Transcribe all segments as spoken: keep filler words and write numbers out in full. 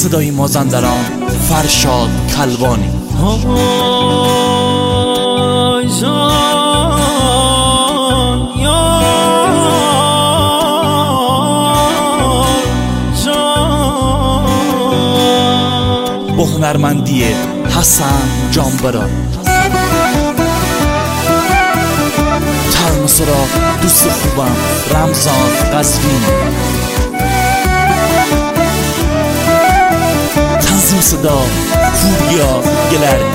صدای مازندران فرشاد کلبانی. آی جان یا جان، با هنرمندی حسن جانبران. ترمسرا دوست خوبم رمضان قزوین. تنظیم صدا پوریا گلری.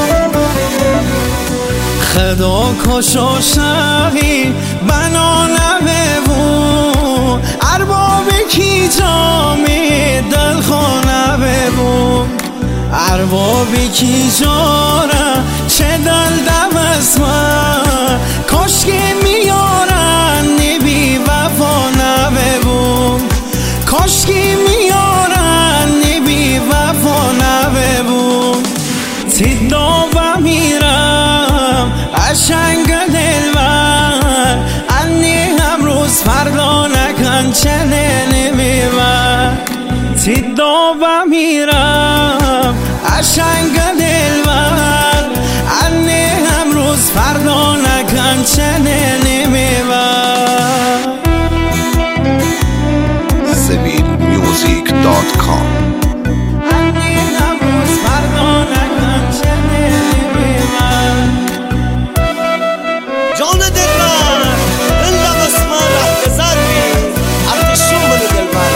خدا کشو شقی بنا نببون، ارباب کی جامی دل خانه ببون، اربابی کی جاره چه دل دم اسمه، کاشکی میارن نبی وفا نببون، کاشکی میارن نبی وفا نببون. تیدا و میرم عشنگ دلبر، انی امروز فردا نکن چنه نمیبر. تیدا و میرم عشنگ دلبر، انی امروز فردا نکن چنه نمیبر. سبیل میوزیک دات کام. جان دلبر دل قسمت رفت زری ارتشون بده دلبر.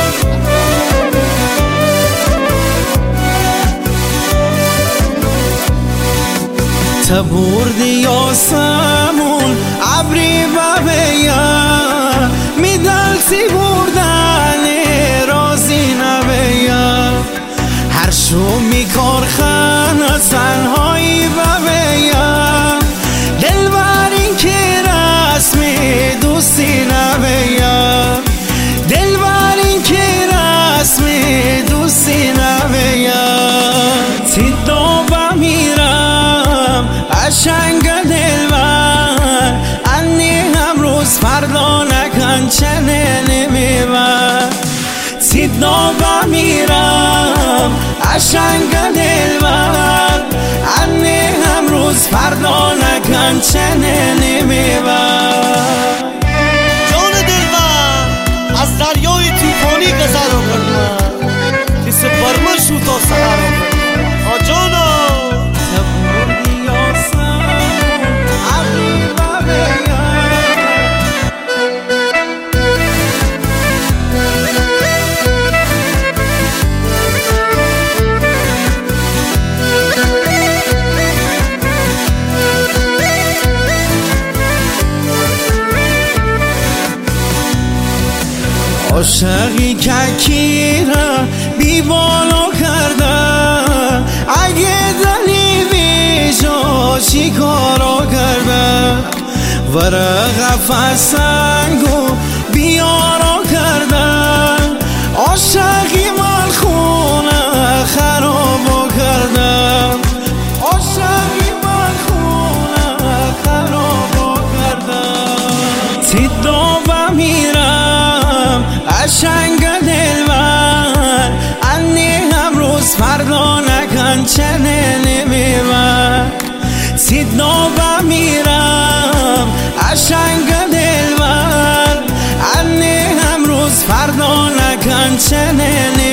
تبوردی آسمون عبری ببیا، میدل سی بردن رازی نبیا، هر شو میکار خانه سنهایی ببیا، دلبر این که رسمی دوستی نبیا، دلبر این که رسمی دوستی نبیا. تیدا و میرم عشنگ دلبر، انی امروز فردا نکن چنه نمیبر. تیدا و میرم عشنگ دلبر، انی امروز فردا نکن چنه نمیبر. جان دلبر از دریای توفانی گذر کنم که سپرمه شو تا سهر کنم. آ جانا تبوردی آسمون عبری ببیا. عاشقی که کیره بی بالا کرده، اگه دلی بیجا چی کارا کرده، ورق فسنگو بیارا کرده، عاشقی مال خونه خرابا کرده، عاشقی مال خونه خرابا کرده. تیدا و میرم عشنگ دلبر، انی امروز فردا نکن چنه نمیبر. تیدا و میرم عشنگ دلبر، انی امروز فردا نکن چنه نمیبر.